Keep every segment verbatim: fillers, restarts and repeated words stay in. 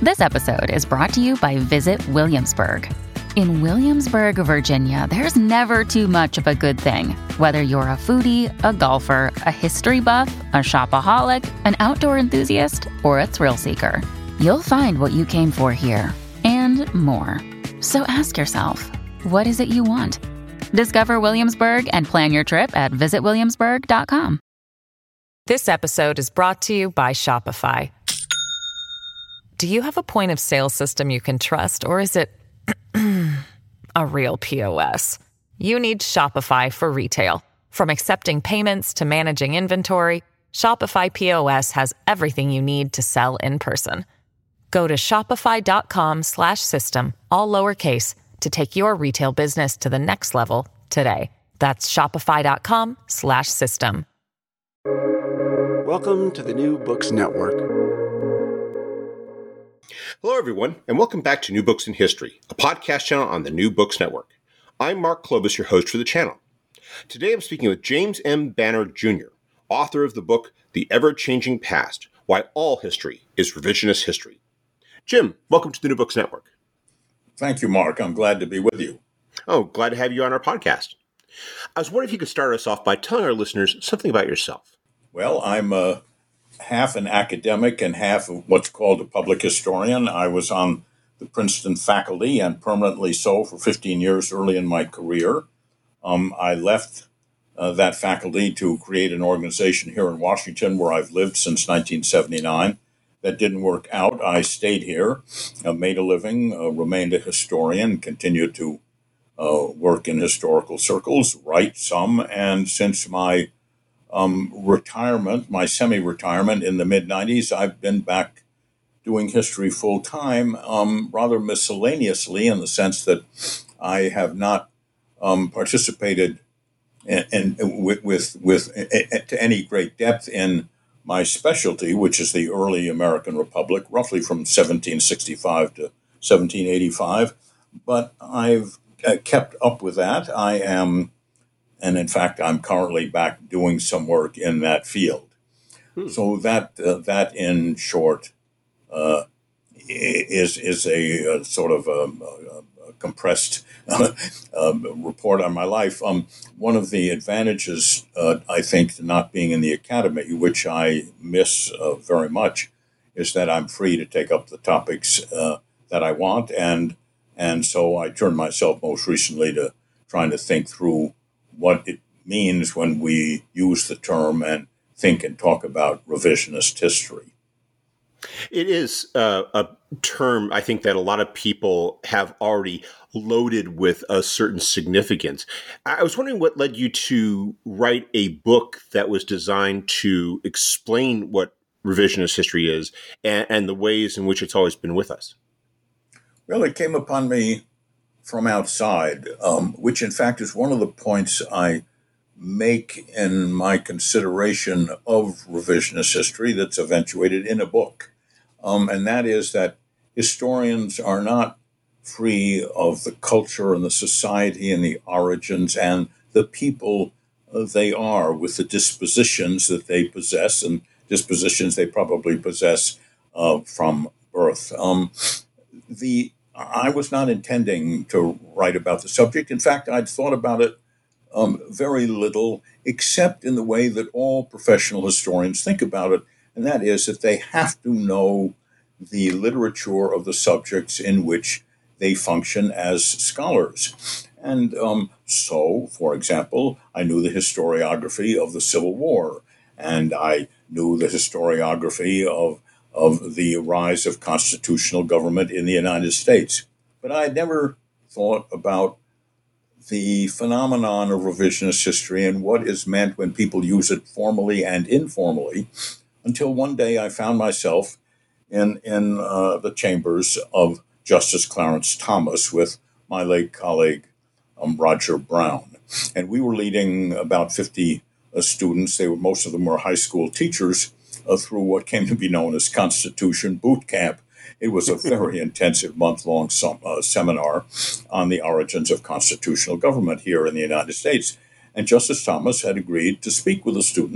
This episode is brought to you by Visit Williamsburg. In Williamsburg, Virginia, there's never too much of a good thing. Whether you're a foodie, a golfer, a history buff, a shopaholic, an outdoor enthusiast, or a thrill seeker, you'll find what you came for here and more. So ask yourself, what is it you want? Discover Williamsburg and plan your trip at visit williamsburg dot com. This episode is brought to you by Shopify. Do you have a point of sale system you can trust, or is it a real P O S? You need Shopify for retail. From accepting payments to managing inventory, Shopify P O S has everything you need to sell in person. Go to shopify.com slash system, all lowercase, to take your retail business to the next level today. That's shopify.com slash system. Welcome to the New Books Network. Hello, everyone, and welcome back to New Books in History, a podcast channel on the New Books Network. I'm Mark Clovis, your host for the channel. Today I'm speaking with James M. Banner, Junior, author of the book, The Ever-Changing Past, Why All History is Revisionist History. Jim, welcome to the New Books Network. Thank you, Mark. I'm glad to be with you. Oh, glad to have you on our podcast. I was wondering if you could start us off by telling our listeners something about yourself. Well, I'm uh, half an academic and half of what's called a public historian. I was on the Princeton faculty and permanently so for fifteen years early in my career. Um, I left uh, that faculty to create an organization here in Washington where I've lived since nineteen seventy-nine. That didn't work out. I stayed here, uh, made a living, uh, remained a historian, continued to uh, work in historical circles, write some, and since my um, retirement, my semi-retirement in the mid nineties, I've been back doing history full-time, um, rather miscellaneously in the sense that I have not um, participated in, in, with, with, with in, to any great depth in my specialty, which is the early American Republic, roughly from seventeen sixty-five to seventeen eighty-five. But I've uh, kept up with that. I am, and in fact, I'm currently back doing some work in that field. Hmm. So that uh, that, in short, uh, is is a, a sort of a, a, a compressed uh, report on my life. Um, one of the advantages, uh, I think, to not being in the academy, which I miss uh, very much, is that I'm free to take up the topics uh, that I want, and and so I turned myself most recently to trying to think through what it means when we use the term and think and talk about revisionist history. It is uh, a term, I think, that a lot of people have already loaded with a certain significance. I was wondering what led you to write a book that was designed to explain what revisionist history is and, and the ways in which it's always been with us. Well, it came upon me from outside, um, which in fact is one of the points I make in my consideration of revisionist history that's eventuated in a book. Um, and that is that historians are not free of the culture and the society and the origins and the people uh, they are with the dispositions that they possess and dispositions they probably possess uh, from birth. Um, the I was not intending to write about the subject. In fact, I'd thought about it um, very little, except in the way that all professional historians think about it, and that is that they have to know the literature of the subjects in which they function as scholars. And um, so, for example, I knew the historiography of the Civil War, and I knew the historiography of, of the rise of constitutional government in the United States. But I had never thought about the phenomenon of revisionist history and what is meant when people use it formally and informally, until one day I found myself in, in uh, the chambers of Justice Clarence Thomas with my late colleague, um, Roger Brown. And we were leading about fifty uh, students. They were, most of them were high school teachers, uh, through what came to be known as Constitution Boot Camp. It was a very intensive month-long sem- uh, seminar on the origins of constitutional government here in the United States. And Justice Thomas had agreed to speak with the students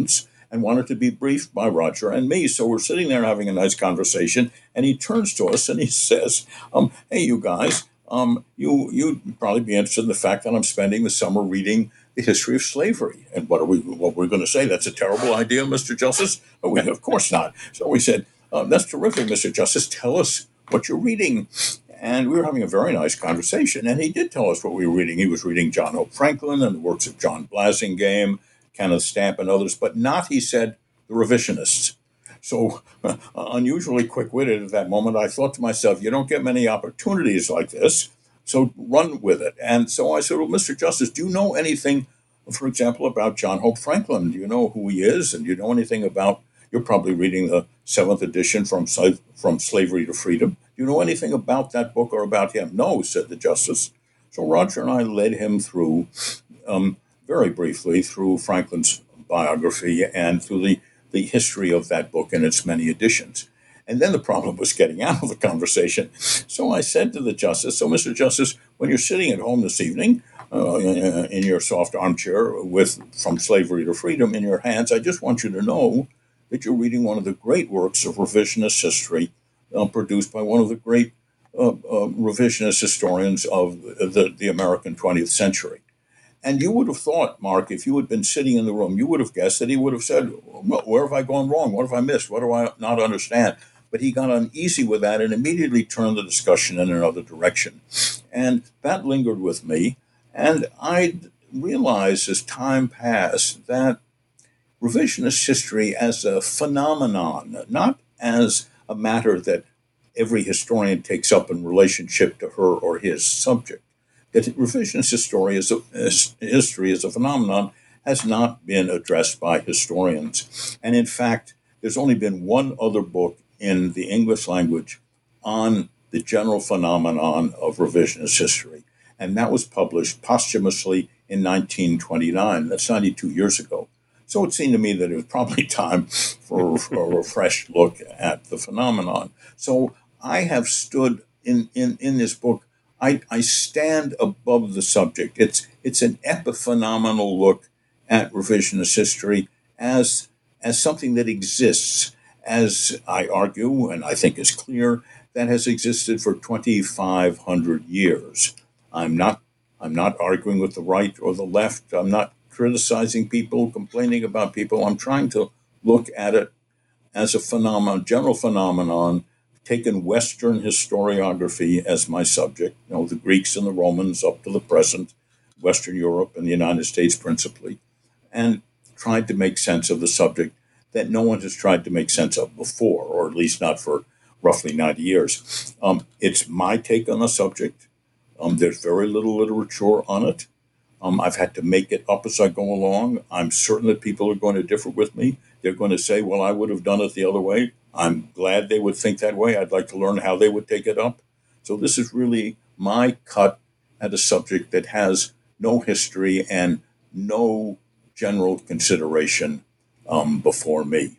and wanted to be briefed by Roger and me. So we're sitting there having a nice conversation, and he turns to us and he says, um, hey, you guys, um, you, you'd probably be interested in the fact that I'm spending the summer reading the history of slavery. And what are we, what we're going to say? That's a terrible idea, Mister Justice? Oh, we, of course not. So we said, uh, that's terrific, Mister Justice. Tell us what you're reading. And we were having a very nice conversation, and he did tell us what we were reading. He was reading John Hope Franklin and the works of John Blasingame, Kenneth Stamp, and others, but not, he said, the revisionists. So uh, unusually quick-witted at that moment, I thought to myself, you don't get many opportunities like this, so run with it. And so I said, well, Mister Justice, do you know anything, for example, about John Hope Franklin? Do you know who he is? And do you know anything about, you're probably reading the seventh edition, From From Slavery to Freedom. Do you know anything about that book or about him? No, said the Justice. So Roger and I led him through, um, very briefly, through Franklin's biography and through the, the history of that book and its many editions. And then the problem was getting out of the conversation. So I said to the Justice, so Mister Justice, when you're sitting at home this evening uh, in your soft armchair with From Slavery to Freedom in your hands, I just want you to know that you're reading one of the great works of revisionist history uh, produced by one of the great uh, uh, revisionist historians of the, the American twentieth century. And you would have thought, Mark, if you had been sitting in the room, you would have guessed that he would have said, well, where have I gone wrong? What have I missed? What do I not understand? But he got uneasy with that and immediately turned the discussion in another direction. And that lingered with me. And I realized as time passed that revisionist history as a phenomenon, not as a matter that every historian takes up in relationship to her or his subject, that revisionist history as a, as history as a phenomenon has not been addressed by historians. And in fact, there's only been one other book in the English language on the general phenomenon of revisionist history, and that was published posthumously in nineteen twenty-nine. That's ninety-two years ago. So it seemed to me that it was probably time for, for a refreshed look at the phenomenon. So I have stood in, in, in this book, I, I stand above the subject. It's it's an epiphenomenal look at revisionist history as, as something that exists, as I argue, and I think is clear, that has existed for twenty-five hundred years. I'm not I'm not arguing with the right or the left. I'm not criticizing people, complaining about people. I'm trying to look at it as a phenomenon, general phenomenon, taken Western historiography as my subject, you know, the Greeks and the Romans up to the present, Western Europe and the United States principally, and tried to make sense of the subject that no one has tried to make sense of before, or at least not for roughly ninety years. Um, it's my take on the subject. Um, there's very little literature on it. Um, I've had to make it up as I go along. I'm certain that people are going to differ with me. They're going to say, well, I would have done it the other way. I'm glad they would think that way. I'd like to learn how they would take it up. So this is really my cut at a subject that has no history and no general consideration um, before me.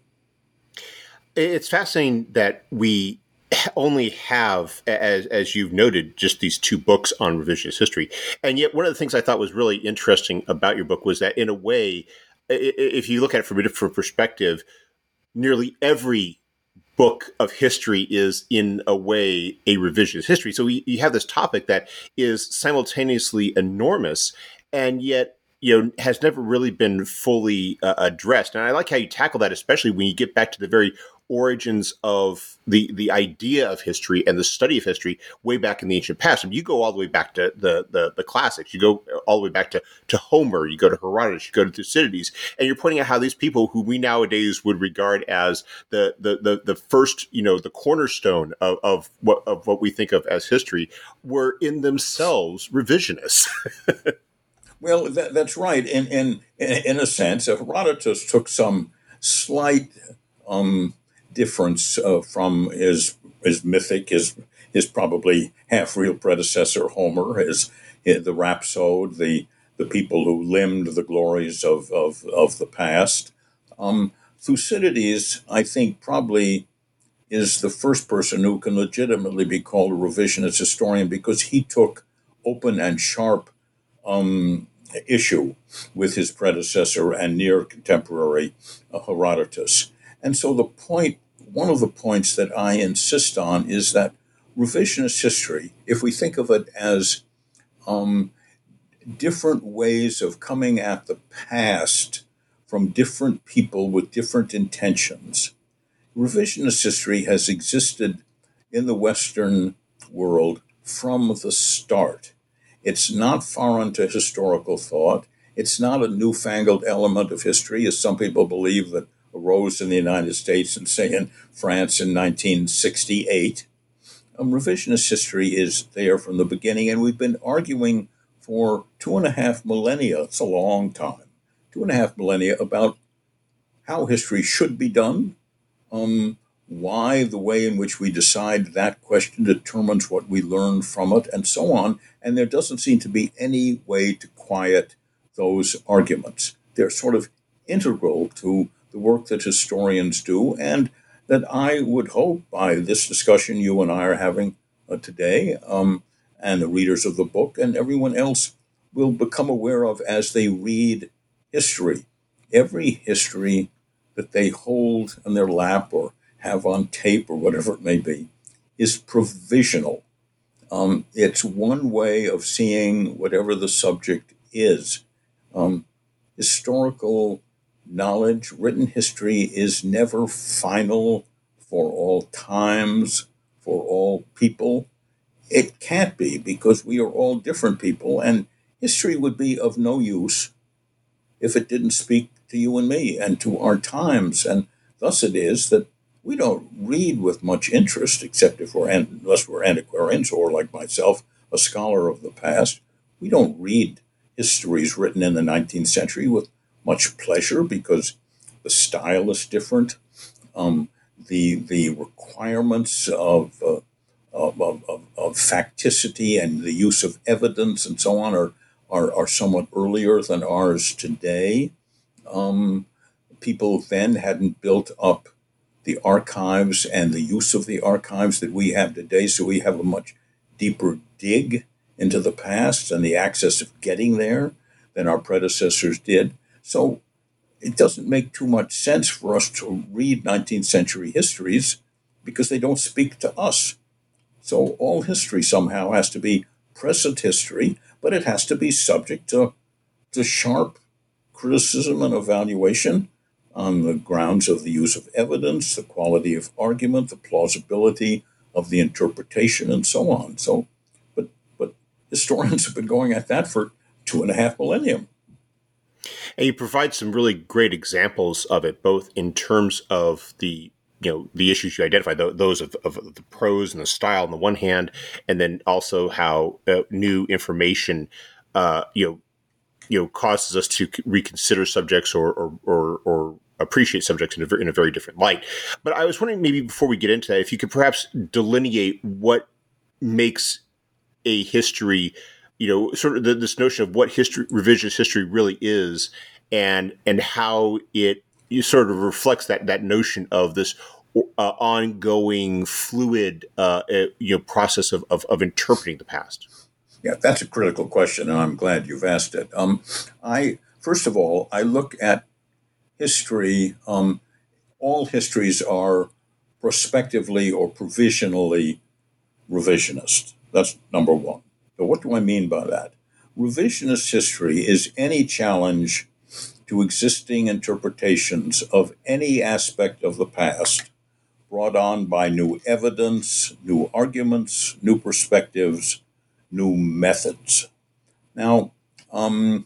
It's fascinating that we only have, as as you've noted, just these two books on revisionist history. And yet one of the things I thought was really interesting about your book was that, in a way, if you look at it from a different perspective, nearly every book of history is, in a way, a revisionist history. So we, you have this topic that is simultaneously enormous, and yet, you know, has never really been fully uh, addressed. And I like how you tackle that, especially when you get back to the very origins of the the idea of history and the study of history way back in the ancient past. And you go all the way back to the the, the classics. You go all the way back to, to Homer. You go to Herodotus. You go to Thucydides. And you're pointing out how these people who we nowadays would regard as the the the, the first, you know, the cornerstone of, of what of what we think of as history were in themselves revisionists. Well, that, that's right. In, in in a sense, Herodotus took some slight um, difference uh, from his his mythic, his his probably half real predecessor Homer, his, his the rhapsode, the the people who limned the glories of of, of the past. Um, Thucydides, I think, probably is the first person who can legitimately be called a revisionist historian because he took open and sharp Um, issue with his predecessor and near contemporary uh, Herodotus. And so the point, one of the points that I insist on is that revisionist history, if we think of it as um, different ways of coming at the past from different people with different intentions, revisionist history has existed in the Western world from the start. It's not foreign to historical thought. It's not a newfangled element of history, as some people believe that arose in the United States and, say, in France in nineteen sixty-eight. Um, revisionist history is there from the beginning, and we've been arguing for two and a half millennia, it's a long time, two and a half millennia about how history should be done, um, why the way in which we decide that question determines what we learn from it, and so on. And there doesn't seem to be any way to quiet those arguments. They're sort of integral to the work that historians do, and that I would hope by this discussion you and I are having uh, today, um, and the readers of the book and everyone else will become aware of as they read history. Every history that they hold in their lap or have on tape or whatever it may be is provisional. Um, it's one way of seeing whatever the subject is. Um, historical knowledge, written history, is never final for all times, for all people. It can't be, because we are all different people, and history would be of no use if it didn't speak to you and me and to our times. And thus it is that we don't read with much interest, except if we're, unless we're antiquarians or, like myself, a scholar of the past. We don't read histories written in the nineteenth century with much pleasure, because the style is different. Um, the the requirements of, uh, of, of, of facticity and the use of evidence and so on are, are, are somewhat earlier than ours today. Um, people then hadn't built up the archives and the use of the archives that we have today, so we have a much deeper dig into the past and the access of getting there than our predecessors did. So it doesn't make too much sense for us to read nineteenth century histories because they don't speak to us. So all history somehow has to be present history, but it has to be subject to, to sharp criticism and evaluation on the grounds of the use of evidence, the quality of argument, the plausibility of the interpretation, and so on. So, but but historians have been going at that for two and a half millennium. And you provide some really great examples of it, both in terms of the you know the issues you identify, those of, of the prose and the style on the one hand, and then also how uh, new information, uh, you know, you know, causes us to reconsider subjects or or or, or appreciate subjects in a, in a very different light. But I was wondering, maybe before we get into that, if you could perhaps delineate what makes a history, you know, sort of the, this notion of what history, revisionist history really is, and and how it you sort of reflects that that notion of this uh, ongoing, fluid, uh, uh, you know, process of, of of interpreting the past. Yeah, that's a critical question, and I'm glad you've asked it. Um, I first of all, I look at history. Um, all histories are prospectively or provisionally revisionist. That's number one. So what do I mean by that? Revisionist history is any challenge to existing interpretations of any aspect of the past brought on by new evidence, new arguments, new perspectives, new methods. Now, um,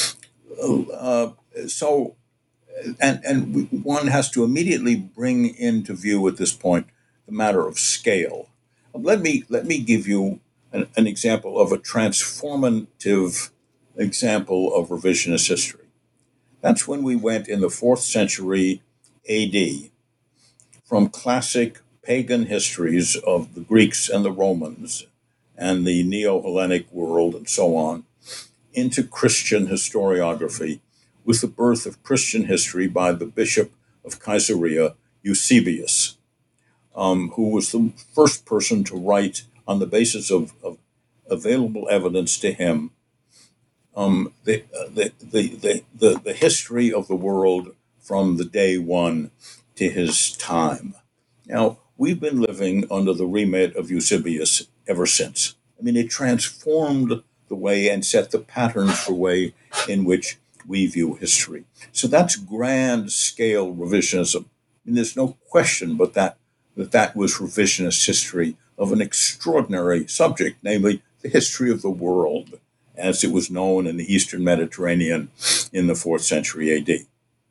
uh, so, and, and one has to immediately bring into view at this point the matter of scale. Let me, let me give you an, an example of a transformative example of revisionist history. That's when we went in the fourth century A D from classic pagan histories of the Greeks and the Romans and the Neo-Hellenic world and so on into Christian historiography with the birth of Christian history by the Bishop of Caesarea, Eusebius, um, who was the first person to write on the basis of, of available evidence to him um, the, uh, the, the, the, the, the history of the world from the day one to his time. Now, we've been living under the remit of Eusebius ever since. I mean, it transformed the way and set the patterns for the way in which we view history. So that's grand scale revisionism. I mean, there's no question but that that, that was revisionist history of an extraordinary subject, namely the history of the world as it was known in the Eastern Mediterranean in the fourth century A D.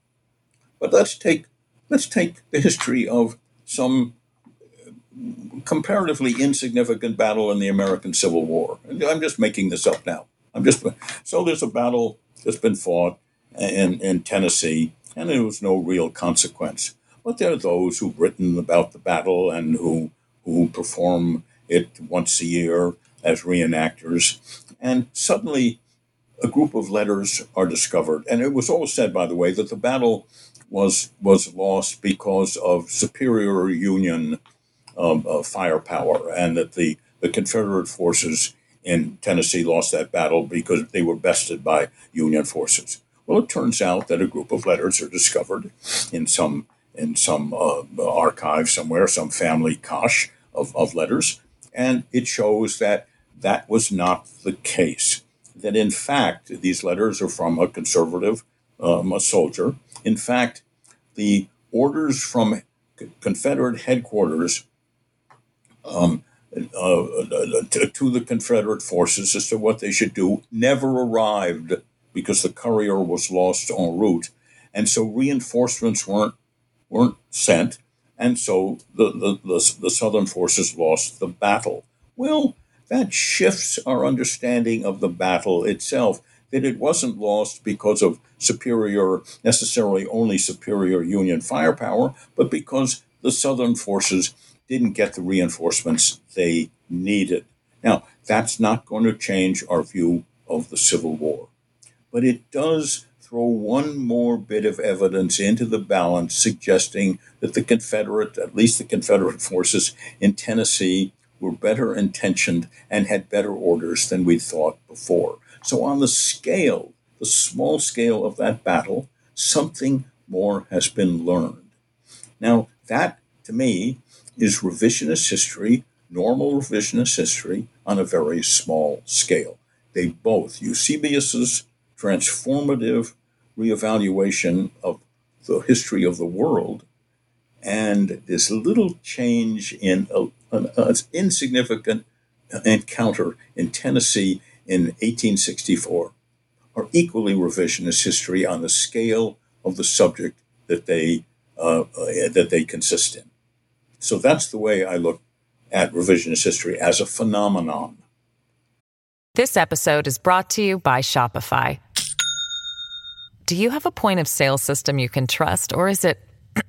But let's take let's take the history of some comparatively insignificant battle in the American Civil War. I'm just making this up now. I'm just so there's a battle that's been fought in, in Tennessee, and there was no real consequence. But there are those who've written about the battle and who who perform it once a year as reenactors. And suddenly a group of letters are discovered. And it was all said, by the way, that the battle was was lost because of superior Union um, uh, firepower, and that the, the Confederate forces in Tennessee lost that battle because they were bested by Union forces. Well, it turns out that a group of letters are discovered in some in some uh, archive somewhere, some family cache of, of letters, and it shows that that was not the case. That in fact, these letters are from a conservative, um, a soldier. In fact, the orders from Confederate headquarters um, uh, to, to the Confederate forces as to what they should do never arrived because the courier was lost en route, and so reinforcements weren't weren't sent, and so the the, the, the Southern forces lost the battle. Well, that shifts our understanding of the battle itself, that it wasn't lost because of superior, necessarily only superior Union firepower, but because the Southern forces didn't get the reinforcements they needed. Now, that's not going to change our view of the Civil War, but it does throw one more bit of evidence into the balance, suggesting that the Confederate, at least the Confederate forces in Tennessee, were better intentioned and had better orders than we thought before. So on the scale, the small scale of that battle, something more has been learned. Now, that, to me, is revisionist history, normal revisionist history on a very small scale. They both, Eusebius's transformative reevaluation of the history of the world and this little change in a, an, an insignificant encounter in Tennessee in eighteen sixty-four are equally revisionist history on the scale of the subject that they uh, uh, that they consist in. So that's the way I look at revisionist history as a phenomenon. This episode is brought to you by Shopify. Do you have a point of sale system you can trust, or is it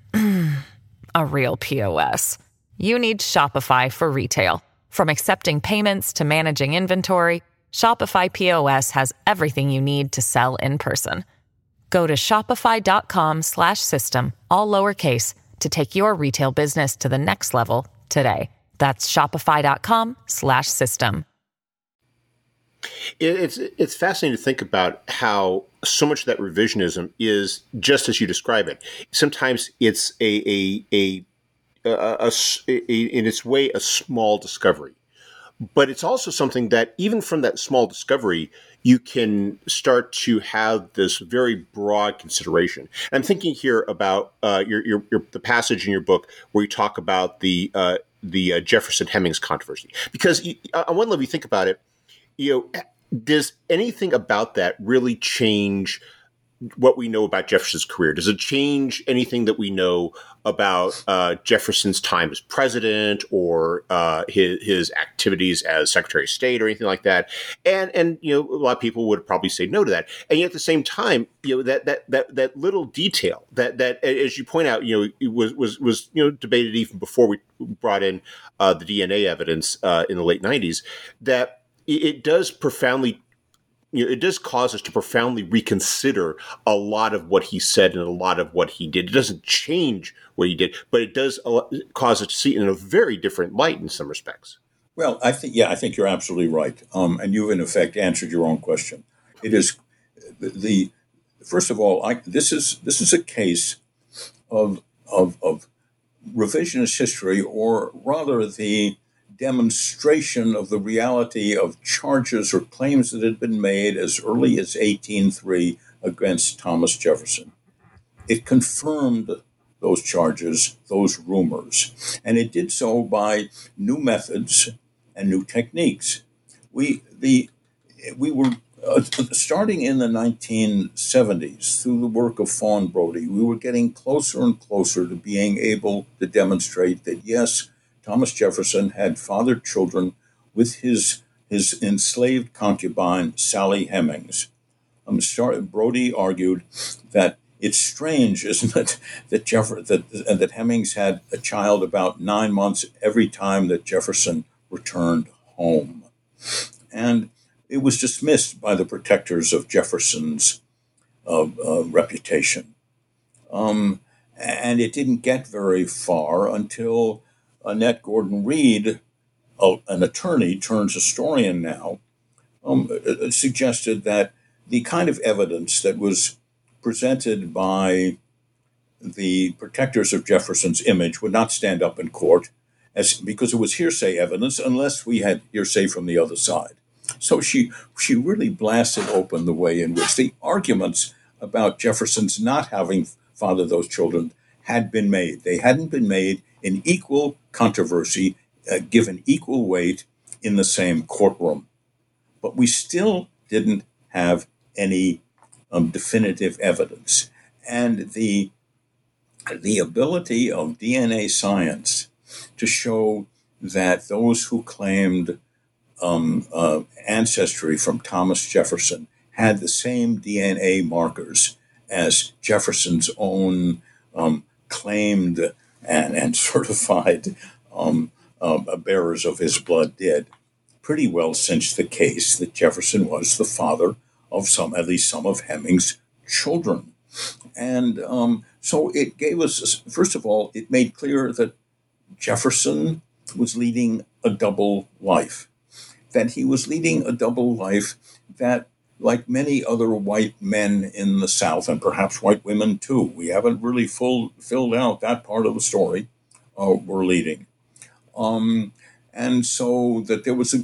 a real P O S? You need Shopify for retail. From accepting payments to managing inventory, Shopify P O S has everything you need to sell in person. Go to shopify.com slash system, all lowercase, to take your retail business to the next level today. That's shopify.com slash system. It's it's fascinating to think about how so much of that revisionism is just as you describe it. Sometimes it's a a a, a, a, a in its way a small discovery, but it's also something that even from that small discovery you can start to have this very broad consideration. And I'm thinking here about uh, your, your your the passage in your book where you talk about the uh, the uh, Jefferson-Hemmings controversy, because you, on one level you think about it. You know, does anything about that really change what we know about Jefferson's career? Does it change anything that we know about uh, Jefferson's time as president or uh, his, his activities as Secretary of State or anything like that? And and you know, a lot of people would probably say no to that. And yet at the same time, you know, that that that that little detail that that, as you point out, you know, it was was was you know debated even before we brought in uh, the D N A evidence uh, in the late nineties, that it does profoundly, you know, it does cause us to profoundly reconsider a lot of what he said and a lot of what he did. It doesn't change what he did, but it does cause us to see it in a very different light in some respects. Well, I think, yeah, I think you're absolutely right. Um, and you've in effect answered your own question. it is the, the first of all, I, this is this is a case of of of revisionist history, or rather the demonstration of the reality of charges or claims that had been made as early as eighteen oh three against Thomas Jefferson. It confirmed those charges, those rumors, and it did so by new methods and new techniques. We the we were uh, starting in the nineteen seventies through the work of Fawn Brodie. We were getting closer and closer to being able to demonstrate that yes, Thomas Jefferson had fathered children with his his enslaved concubine Sally Hemings. Um, Brodie argued that it's strange, isn't it, that Jeff- that that Hemings had a child about nine months every time that Jefferson returned home, and it was dismissed by the protectors of Jefferson's uh, uh, reputation, um, and it didn't get very far until Annette Gordon Reed, uh, an attorney turned historian now, um, uh, suggested that the kind of evidence that was presented by the protectors of Jefferson's image would not stand up in court, as because it was hearsay evidence unless we had hearsay from the other side. So she she really blasted open the way in which the arguments about Jefferson's not having fathered those children had been made. They hadn't been made in equal controversy, uh, given equal weight in the same courtroom. But we still didn't have any um, definitive evidence. And the the ability of D N A science to show that those who claimed um, uh, ancestry from Thomas Jefferson had the same D N A markers as Jefferson's own um, claimed and, and certified um, uh, bearers of his blood did, pretty well cinched the case that Jefferson was the father of some, at least some of Hemings' children. And um, so it gave us, first of all, it made clear that Jefferson was leading a double life, that he was leading a double life that, like many other white men in the South, and perhaps white women too, we haven't really full, filled out that part of the story, uh, were leading. Um, and so that there was a,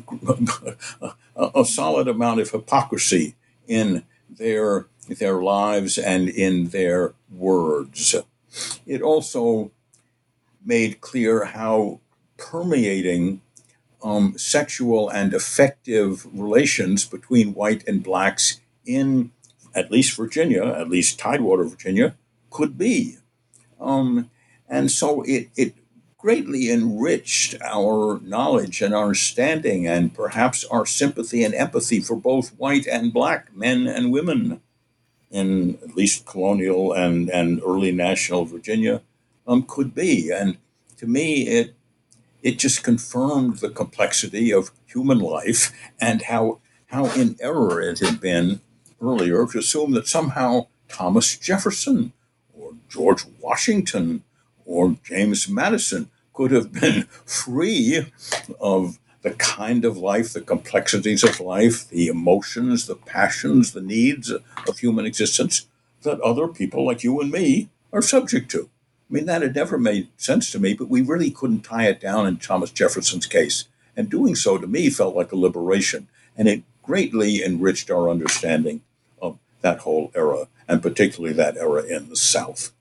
a, a solid amount of hypocrisy in their their lives and in their words. It also made clear how permeating um, sexual and affective relations between white and blacks in at least Virginia, at least Tidewater, Virginia, could be. Um, and so it, it greatly enriched our knowledge and our understanding and perhaps our sympathy and empathy for both white and black men and women in at least colonial and, and early national Virginia um, could be. And to me, it it just confirmed the complexity of human life and how how in error it had been earlier to assume that somehow Thomas Jefferson or George Washington or James Madison could have been free of the kind of life, the complexities of life, the emotions, the passions, the needs of human existence that other people like you and me are subject to. I mean, that had never made sense to me, but we really couldn't tie it down in Thomas Jefferson's case. And doing so, to me, felt like a liberation. And it greatly enriched our understanding of that whole era, and particularly that era in the South.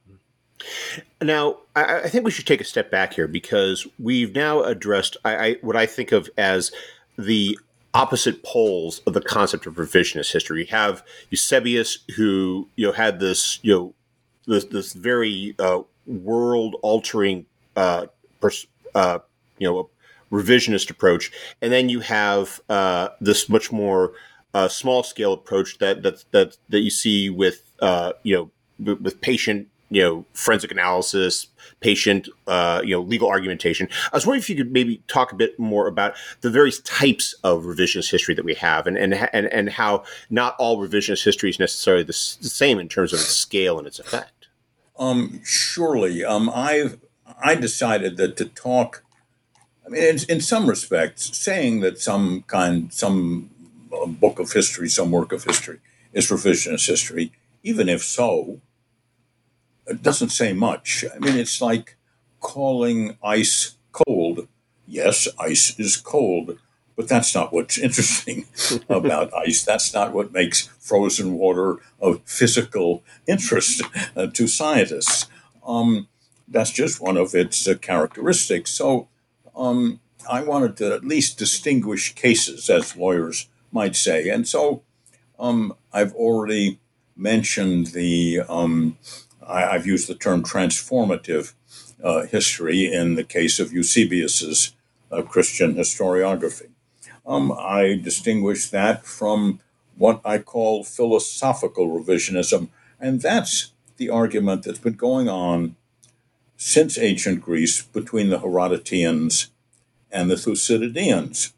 Now, I, I think we should take a step back here because we've now addressed I, I, what I think of as the opposite poles of the concept of revisionist history. You have Eusebius, who you know had this you know this this very uh, world-altering uh, pers- uh, you know revisionist approach, and then you have uh, this much more uh, small-scale approach that that that that you see with uh, you know with, with patient. you know, forensic analysis, patient, uh, you know, legal argumentation. I was wondering if you could maybe talk a bit more about the various types of revisionist history that we have and and and, and how not all revisionist history is necessarily the, the same in terms of its scale and its effect. Um, surely. Um, I I decided that to talk, I mean, in, in some respects, saying that some kind, some a book of history, some work of history, is revisionist history. Even if so, it doesn't say much. I mean, it's like calling ice cold. Yes, ice is cold, but that's not what's interesting about ice. That's not what makes frozen water of physical interest uh, to scientists. Um, that's just one of its uh, characteristics. So um, I wanted to at least distinguish cases, as lawyers might say. And so um, I've already mentioned the, um, I, I've used the term transformative uh, history in the case of Eusebius's uh, Christian historiography. Um, I distinguish that from what I call philosophical revisionism, and that's the argument that's been going on since ancient Greece between the Herodoteans and the Thucydideans.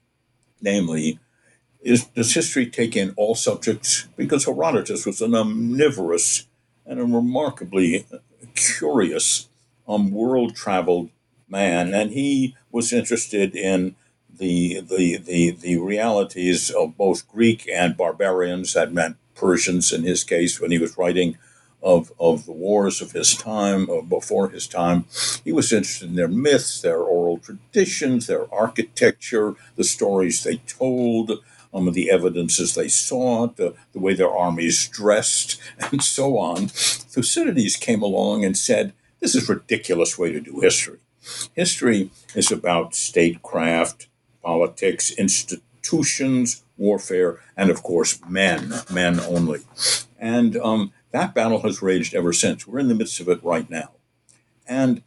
Namely, is, does history take in all subjects? Because Herodotus was an omnivorous and a remarkably curious um, world-traveled man, and he was interested in the, the the the realities of both Greek and barbarians. That meant Persians in his case, when he was writing of, of the wars of his time, or before his time. He was interested in their myths, their oral traditions, their architecture, the stories they told, um, the evidences they saw, the, the way their armies dressed, and so on. Thucydides came along and said, this is a ridiculous way to do history. History is about statecraft, politics, institutions, warfare, and of course, men, men only. And um, that battle has raged ever since. We're in the midst of it right now. And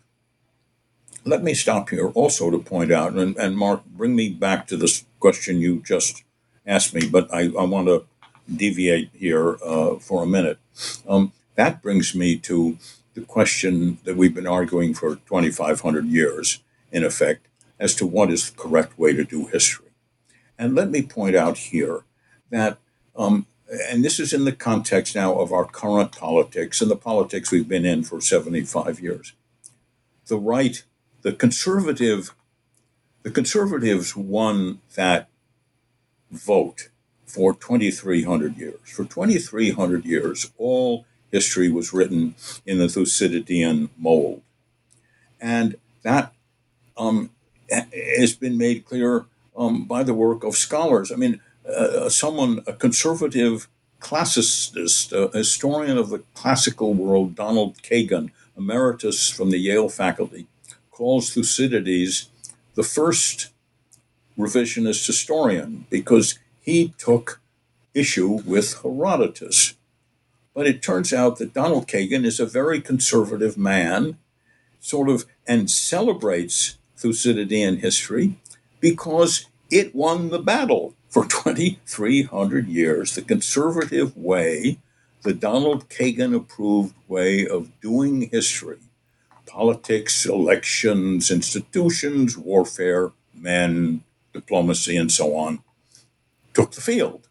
let me stop here also to point out, and, and Mark, bring me back to this question you just asked me, but I, I want to deviate here uh, for a minute. Um, that brings me to the question that we've been arguing for twenty-five hundred years, in effect, as to what is the correct way to do history. And let me point out here that, um, and this is in the context now of our current politics and the politics we've been in for seventy-five years. The right, the conservative, the conservatives won that vote for twenty-three hundred years. For twenty-three hundred years, all history was written in the Thucydidean mold. And that um, has been made clear um, by the work of scholars. I mean, uh, someone, a conservative classicist, a historian of the classical world, Donald Kagan, emeritus from the Yale faculty, calls Thucydides the first revisionist historian because he took issue with Herodotus. But it turns out that Donald Kagan is a very conservative man, sort of, and celebrates Thucydidean history because it won the battle for twenty-three hundred years. The conservative way, the Donald Kagan approved way of doing history, politics, elections, institutions, warfare, men, diplomacy, and so on, took the field.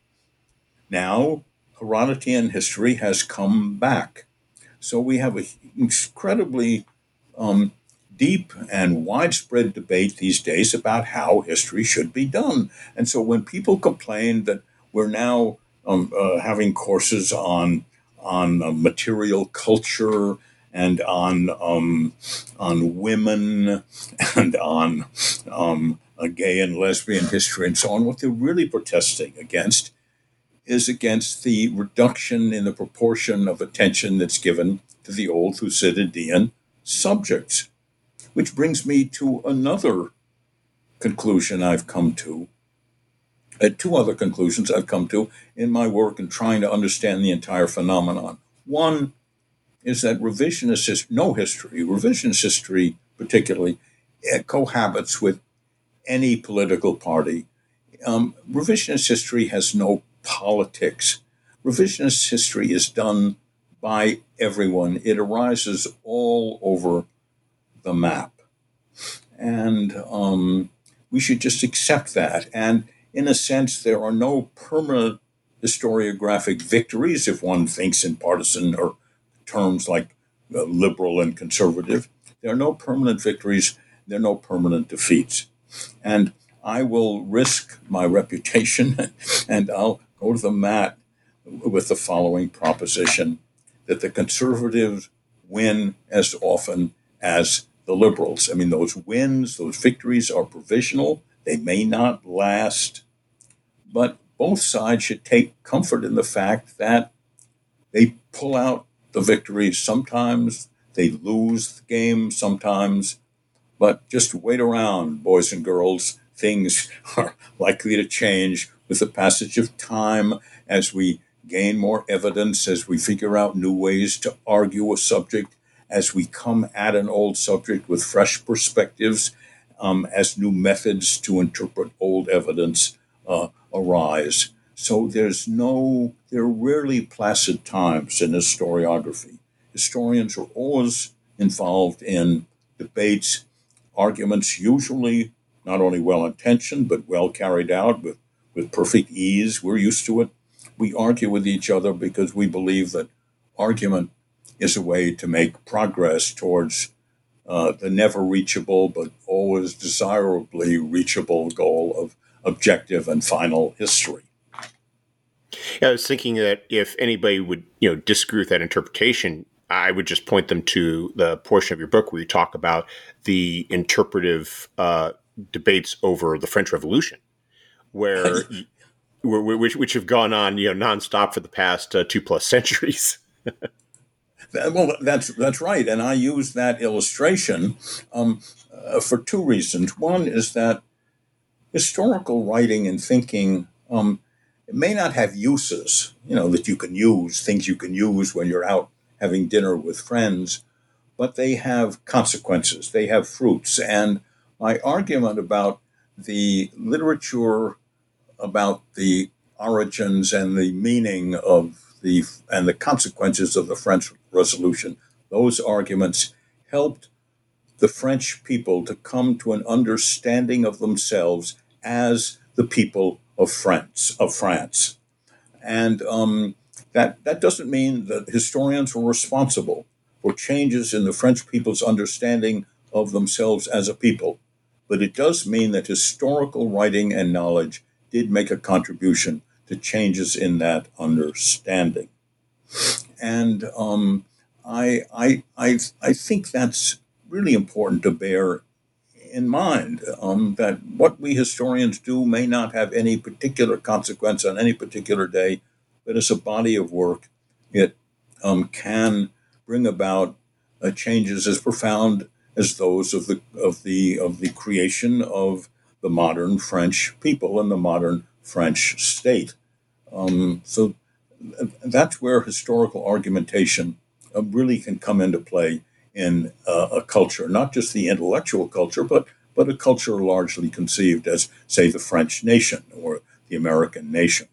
Now, Herodotean history has come back. So we have an incredibly um, deep and widespread debate these days about how history should be done. And so when people complain that we're now um, uh, having courses on on uh, material culture and on um, on women and on um, a gay and lesbian history and so on, what they're really protesting against is against the reduction in the proportion of attention that's given to the old Thucydidean subjects. Which brings me to another conclusion I've come to, uh, two other conclusions I've come to in my work in trying to understand the entire phenomenon. One is that revisionist history, no history, revisionist history particularly, uh, cohabits with any political party. Um, revisionist history has no politics. Revisionist history is done by everyone. It arises all over the map. And um, we should just accept that. And in a sense, there are no permanent historiographic victories, if one thinks in partisan or terms like uh, liberal and conservative. There are no permanent victories. There are no permanent defeats. And I will risk my reputation and I'll go to the mat with the following proposition, that the conservatives win as often as the liberals. I mean, those wins, those victories are provisional. They may not last, but both sides should take comfort in the fact that they pull out the victories. Sometimes they lose the game, sometimes, but just wait around, boys and girls. Things are likely to change with the passage of time as we gain more evidence, as we figure out new ways to argue a subject, as we come at an old subject with fresh perspectives, um, as new methods to interpret old evidence uh, arise. So there's no, there are rarely placid times in historiography. Historians are always involved in debates, arguments, usually not only well-intentioned, but well carried out with, with perfect ease. We're used to it. We argue with each other because we believe that argument is a way to make progress towards uh, the never reachable, but always desirably reachable goal of objective and final history. Yeah, I was thinking that if anybody would, you know, disagree with that interpretation, I would just point them to the portion of your book where you talk about the interpretive uh, debates over the French Revolution, where, where which which have gone on, you know, nonstop for the past uh, two plus centuries. Well, that's that's right, and I use that illustration um, uh, for two reasons. One is that historical writing and thinking um, it may not have uses, you know, that you can use, things you can use when you're out having dinner with friends, but they have consequences, they have fruits. And my argument about the literature, about the origins and the meaning of the, and the consequences of the French Revolution, those arguments helped the French people to come to an understanding of themselves as the people of France, of France. And um, that, that doesn't mean that historians were responsible for changes in the French people's understanding of themselves as a people. But it does mean that historical writing and knowledge did make a contribution to changes in that understanding. And um, I, I, I, I think that's really important to bear in mind, um, that what we historians do may not have any particular consequence on any particular day, but as a body of work, it um, can bring about uh, changes as profound as those of the of the of the creation of the modern French people and the modern French state. Um, so that's where historical argumentation uh, really can come into play in uh, a culture, not just the intellectual culture, but but a culture largely conceived as, say, the French nation or the American nation.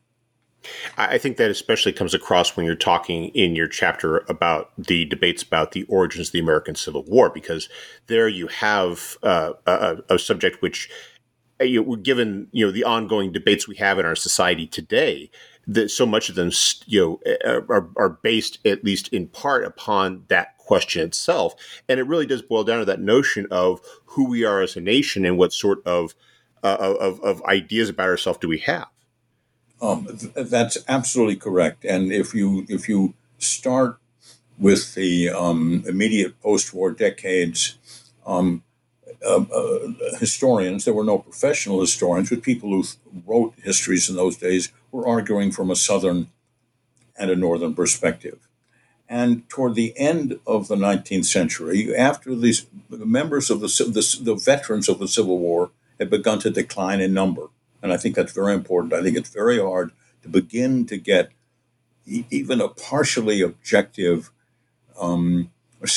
I think that especially comes across when you're talking in your chapter about the debates about the origins of the American Civil War, because there you have uh, a, a subject which, you know, given you know the ongoing debates we have in our society today, that so much of them you know are, are based at least in part upon that question itself, and it really does boil down to that notion of who we are as a nation and what sort of uh, of, of ideas about ourselves do we have. Um, th- that's absolutely correct. And if you if you start with the um, immediate post-war decades, um, uh, uh, historians, there were no professional historians, but people who th- wrote histories in those days were arguing from a Southern and a Northern perspective. And toward the end of the nineteenth century, after these the members of the, the the veterans of the Civil War had begun to decline in number, and I think that's very important. I think it's very hard to begin to get e- even a partially objective um,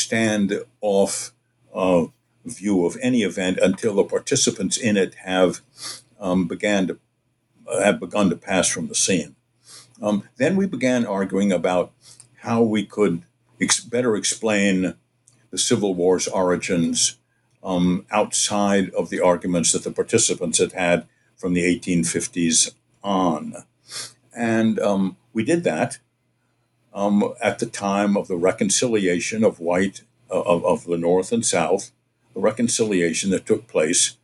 stand-off uh, view of any event until the participants in it have um, began to uh, have begun to pass from the scene. Um, then we began arguing about how we could ex- better explain the Civil War's origins um, outside of the arguments that the participants had had from the eighteen fifties on. And um, we did that um, at the time of the reconciliation of white, uh, of, of the North and South, the reconciliation that took place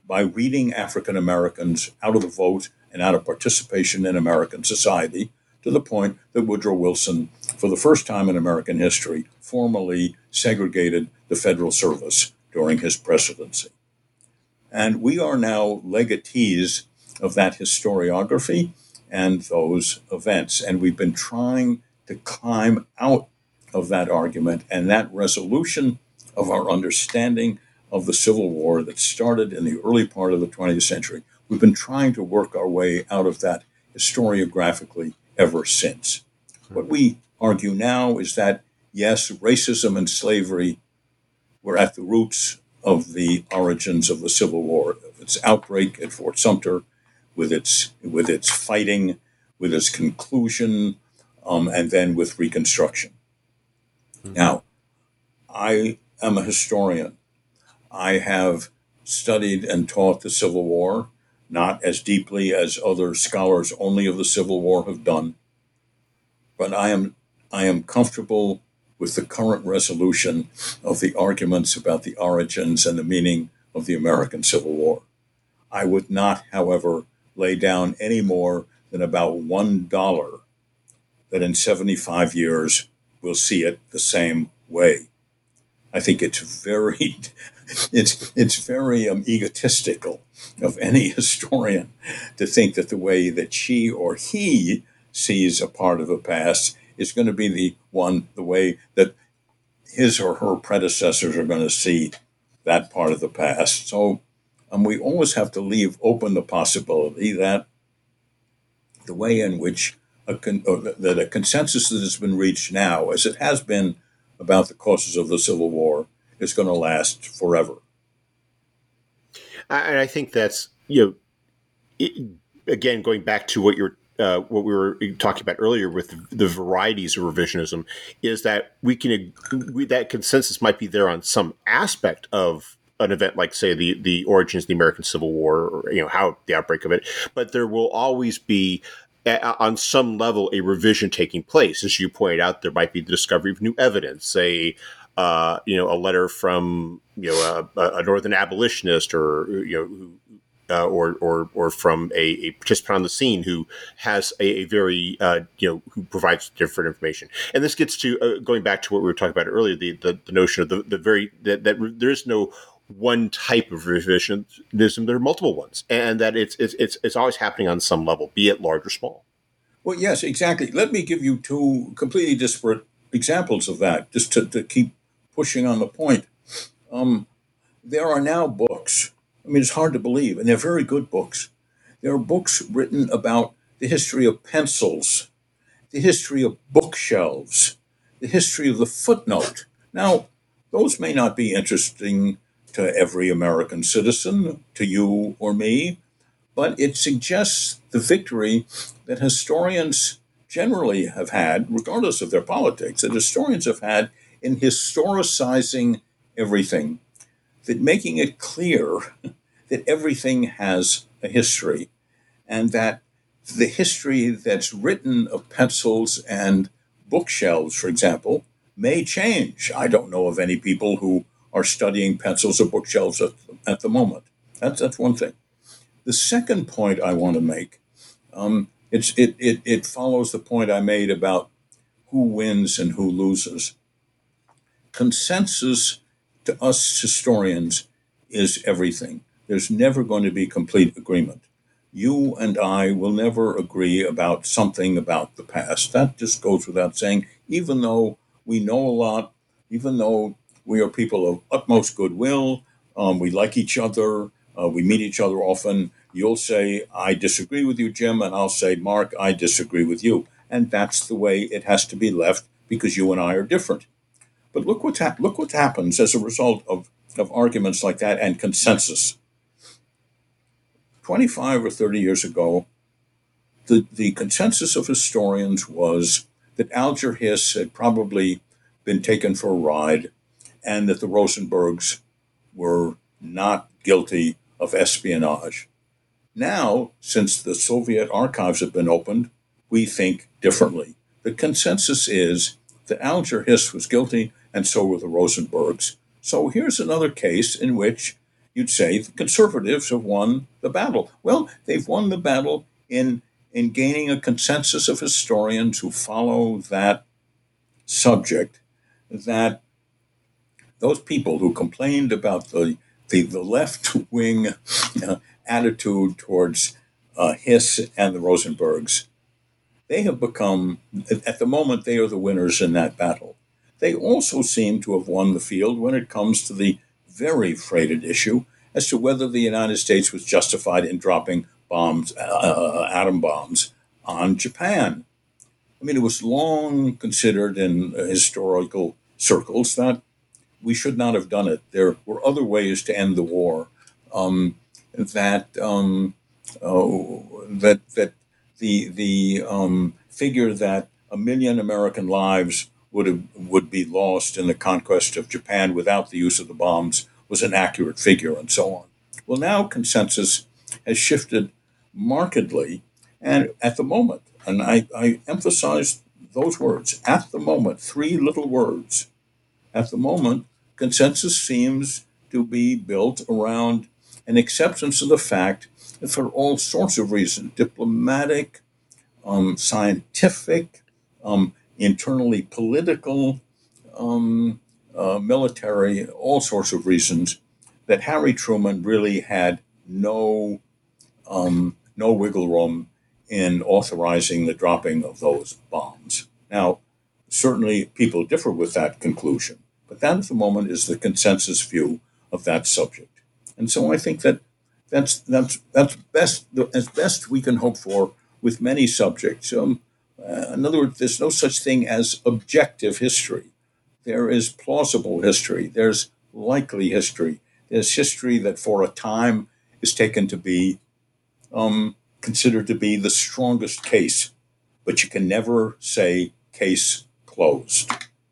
by weeding African Americans out of the vote and out of participation in American society, to the point that Woodrow Wilson, for the first time in American history, formally segregated the federal service during his presidency. And we are now legatees of that historiography and those events. And we've been trying to climb out of that argument and that resolution of our understanding of the Civil War that started in the early part of the twentieth century. We've been trying to work our way out of that historiographically ever since. What we argue now is that, yes, racism and slavery were at the roots of the origins of the Civil War, of its outbreak at Fort Sumter, with its with its fighting, with its conclusion, um, and then with Reconstruction. Mm-hmm. Now, I am a historian. I have studied and taught the Civil War, not as deeply as other scholars only of the Civil War have done, but I am I am comfortable with the current resolution of the arguments about the origins and the meaning of the American Civil War. I would not, however, lay down any more than about one dollar that in seventy-five years we'll see it the same way. I think it's very, it's it's very um, egotistical of any historian to think that the way that she or he sees a part of the past is going to be the one, the way that his or her predecessors are going to see that part of the past. So um, we always have to leave open the possibility that the way in which a con- or that a consensus that has been reached now, as it has been about the causes of the Civil War, is going to last forever. And I think that's, you know, it, again, going back to what you're Uh, what we were talking about earlier with the varieties of revisionism, is that we can we, that consensus might be there on some aspect of an event like, say, the the origins of the American Civil War, or, you know, how the outbreak of it, but there will always be, a, on some level, a revision taking place. As you pointed out, there might be the discovery of new evidence, say, uh, you know, a letter from, you know, a, a northern abolitionist, or, you know, who, Uh, or or or from a, a participant on the scene who has a, a very uh, you know who provides different information. And this gets to uh, going back to what we were talking about earlier, the the, the notion of the the very that, that there is no one type of revisionism. There are multiple ones, and that it's it's it's it's always happening on some level, be it large or small. Well, yes, exactly. Let me give you two completely disparate examples of that, just to, to keep pushing on the point. Um, there are now books. I mean, it's hard to believe, and they're very good books. There are books written about the history of pencils, the history of bookshelves, the history of the footnote. Now, those may not be interesting to every American citizen, to you or me, but it suggests the victory that historians generally have had, regardless of their politics, that historians have had in historicizing everything, that making it clear that everything has a history, and that the history that's written of pencils and bookshelves, for example, may change. I don't know of any people who are studying pencils or bookshelves at, at the moment. That's, that's one thing. The second point I want to make, um, it's, it, it, it follows the point I made about who wins and who loses. Consensus to us historians is everything. There's never going to be complete agreement. You and I will never agree about something about the past. That just goes without saying, even though we know a lot, even though we are people of utmost goodwill, um, we like each other, uh, we meet each other often. You'll say, I disagree with you, Jim, and I'll say, Mark, I disagree with you. And that's the way it has to be left, because you and I are different. But look what, ha- look what happens as a result of, of arguments like that and consensus. twenty-five or thirty years ago, the, the consensus of historians was that Alger Hiss had probably been taken for a ride, and that the Rosenbergs were not guilty of espionage. Now, since the Soviet archives have been opened, we think differently. The consensus is that Alger Hiss was guilty, and so were the Rosenbergs. So here's another case in which you'd say the conservatives have won the battle. Well, they've won the battle in in gaining a consensus of historians who follow that subject, that those people who complained about the the, the left-wing uh, attitude towards uh, Hiss and the Rosenbergs, they have become, at the moment, they are the winners in that battle. They also seem to have won the field when it comes to the very freighted issue as to whether the United States was justified in dropping bombs, uh, atom bombs, on Japan. I mean, it was long considered in historical circles that we should not have done it. There were other ways to end the war. Um, that um, uh, that that the the um, figure that a million American lives would have, would be lost in the conquest of Japan without the use of the bombs was an accurate figure, and so on. Well, now consensus has shifted markedly, and at the moment, and I, I emphasize those words, at the moment, three little words. At the moment, consensus seems to be built around an acceptance of the fact that for all sorts of reasons, diplomatic, um, scientific, um, internally political, um, uh, military, all sorts of reasons, that Harry Truman really had no um, no wiggle room in authorizing the dropping of those bombs. Now, certainly people differ with that conclusion, but that at the moment is the consensus view of that subject. And so I think that that's that's that's best as best we can hope for with many subjects. Um, uh, in other words, there's no such thing as objective history. There is plausible history. There's likely history. There's history that for a time is taken to be um, considered to be the strongest case, but you can never say case closed.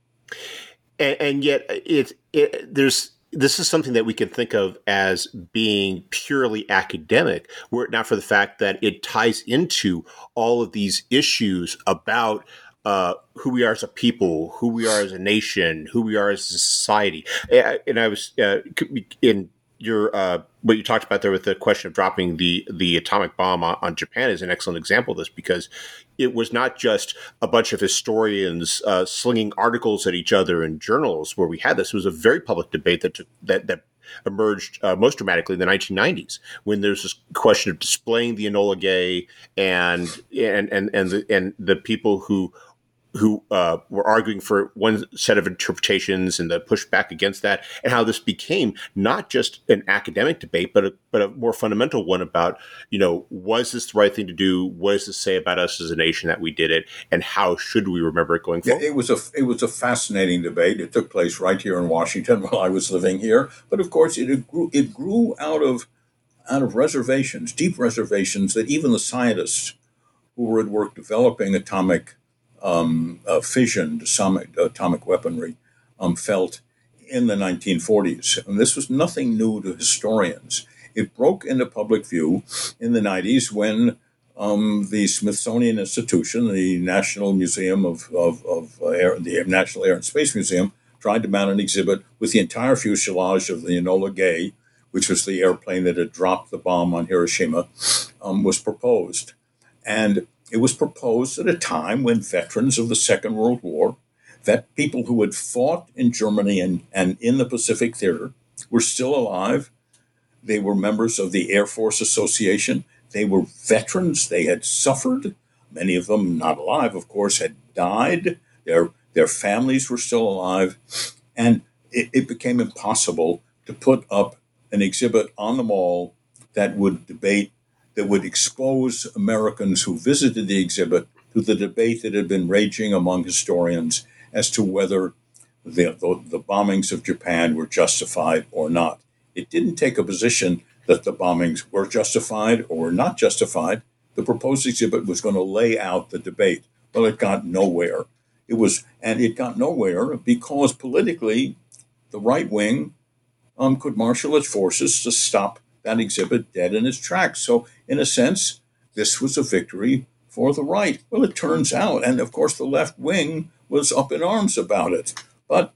And, and yet, it, it there's this is something that we can think of as being purely academic, were it not for the fact that it ties into all of these issues about uh, who we are as a people, who we are as a nation, who we are as a society. And I was uh, in your uh, what you talked about there with the question of dropping the the atomic bomb on, on Japan is an excellent example of this, because it was not just a bunch of historians uh, slinging articles at each other in journals where we had this. It was a very public debate that took, that that emerged uh, most dramatically in the nineteen nineties, when there's this question of displaying the Enola Gay and and and and the, and the people who who uh, were arguing for one set of interpretations and the pushback against that, and how this became not just an academic debate, but a, but a more fundamental one about, you know, was this the right thing to do? What does this say about us as a nation that we did it? And how should we remember it going forward? Yeah, it was a, it was a fascinating debate. It took place right here in Washington while I was living here. But of course, it grew, it grew out of, out of reservations, deep reservations that even the scientists who were at work developing atomic Um, uh, fission, atomic, atomic weaponry, um, felt in the nineteen forties. And this was nothing new to historians. It broke into public view in the nineties when um, the Smithsonian Institution, the National Museum of, of, of uh, Air, the National Air and Space Museum, tried to mount an exhibit with the entire fuselage of the Enola Gay, which was the airplane that had dropped the bomb on Hiroshima, um, was proposed. And it was proposed at a time when veterans of the Second World War, that people who had fought in Germany and, and in the Pacific Theater, were still alive. They were members of the Air Force Association. They were veterans. They had suffered. Many of them, not alive, of course, had died. Their, their families were still alive. And it, it became impossible to put up an exhibit on the mall that would debate that would expose Americans who visited the exhibit to the debate that had been raging among historians as to whether the, the, the bombings of Japan were justified or not. It didn't take a position that the bombings were justified or were not justified. The proposed exhibit was going to lay out the debate. Well, it got nowhere. It was, and it got nowhere because politically, the right wing um, could marshal its forces to stop that exhibit dead in its tracks. So, in a sense, this was a victory for the right. Well, it turns out, and of course the left wing was up in arms about it. But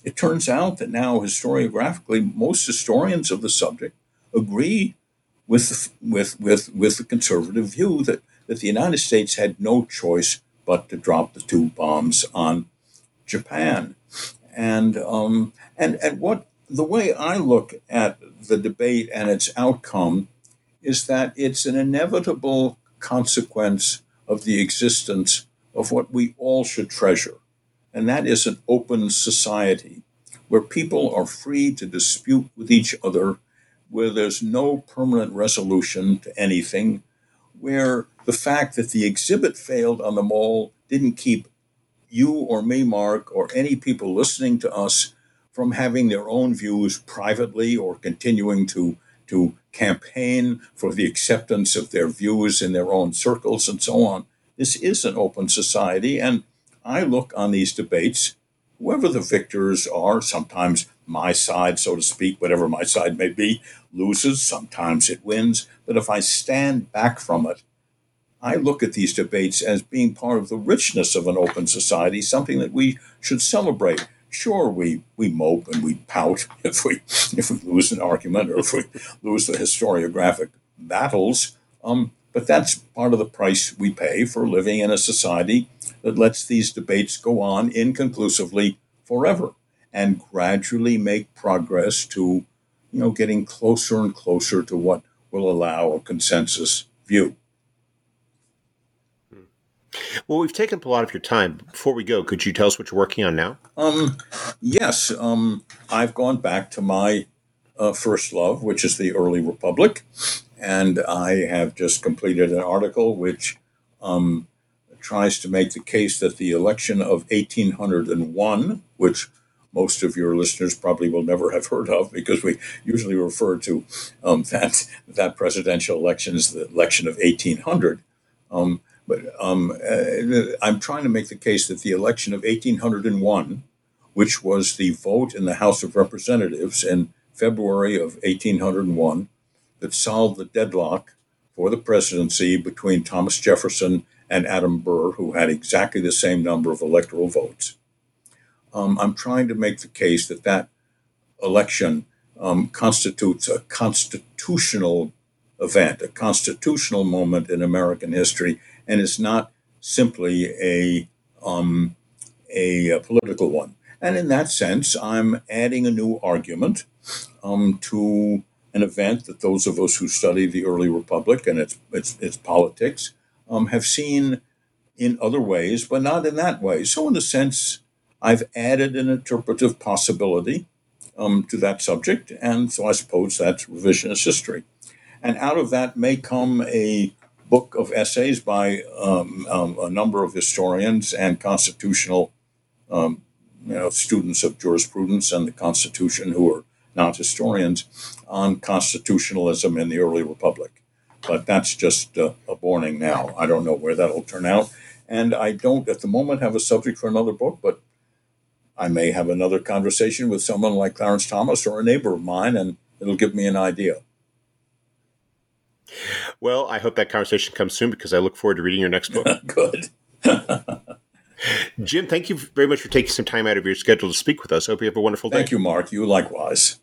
it turns out that now historiographically, most historians of the subject agree with with with with the conservative view that, that the United States had no choice but to drop the two bombs on Japan. And um, and and what the way I look at the debate and its outcome is that it's an inevitable consequence of the existence of what we all should treasure, and that is an open society where people are free to dispute with each other, where there's no permanent resolution to anything, where the fact that the exhibit failed on the mall didn't keep you or me, Mark, or any people listening to us from having their own views privately or continuing to, to campaign for the acceptance of their views in their own circles and so on. This is an open society, and I look on these debates, whoever the victors are, sometimes my side, so to speak, whatever my side may be, loses, sometimes it wins. But if I stand back from it, I look at these debates as being part of the richness of an open society, something that we should celebrate. Sure, we, we mope and we pout if we if we lose an argument or if we lose the historiographic battles, um, but that's part of the price we pay for living in a society that lets these debates go on inconclusively forever and gradually make progress to, you know, getting closer and closer to what will allow a consensus view. Well, we've taken up a lot of your time. Before we go, could you tell us what you're working on now? Um, yes, um, I've gone back to my uh, first love, which is the early republic, and I have just completed an article which um, tries to make the case that the election of eighteen oh one, which most of your listeners probably will never have heard of because we usually refer to um, that that presidential election as the election of eighteen hundred. Um, But um, uh, I'm trying to make the case that the election of eighteen oh one, which was the vote in the House of Representatives in February of eighteen oh one, that solved the deadlock for the presidency between Thomas Jefferson and Adam Burr, who had exactly the same number of electoral votes. Um, I'm trying to make the case that that election um, constitutes a constitutional event, a constitutional moment in American history, and it's not simply a, um, a, a political one. And in that sense, I'm adding a new argument um, to an event that those of us who study the early republic and its its, its politics um, have seen in other ways, but not in that way. So in a sense, I've added an interpretive possibility um, to that subject, and so I suppose that's revisionist history. And out of that may come a book of essays by um, um, a number of historians and constitutional um, you know, students of jurisprudence and the Constitution who are not historians on constitutionalism in the early republic. But that's just uh, a warning now. I don't know where that'll turn out. And I don't at the moment have a subject for another book, but I may have another conversation with someone like Clarence Thomas or a neighbor of mine, and it'll give me an idea. Well, I hope that conversation comes soon because I look forward to reading your next book. Good. Jim, thank you very much for taking some time out of your schedule to speak with us. I hope you have a wonderful day. Thank you, Mark. You likewise.